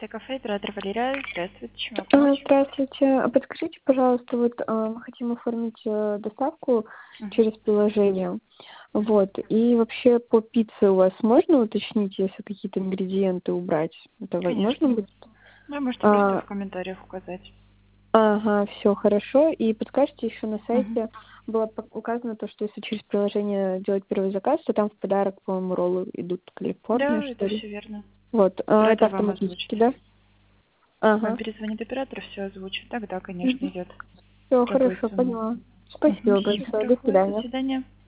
Кафе, оператор Валерия. Здравствуйте, чем могу помочь? Здравствуйте. А подскажите, пожалуйста, вот мы хотим оформить доставку Мгм. через приложение. Вот. И вообще по пицце у вас можно уточнить, если какие-то ингредиенты убрать? Это возможно Конечно. будет? Вы можете просто А, в комментариях указать. ага, все хорошо. И подскажите, еще на Мгм. сайте было указано то, что если через приложение делать первый заказ, то там в подарок, по-моему, роллы идут Калифорния, Да, это что ли? все верно. Вот. Это Оператор вам автоматически, озвучит. да? Вам Ага. перезвонит оператор, все озвучит. Тогда, конечно, идет Все любую хорошо, сумму. поняла. Угу. Спасибо Всего большое. До доброго. До свидания. свидания.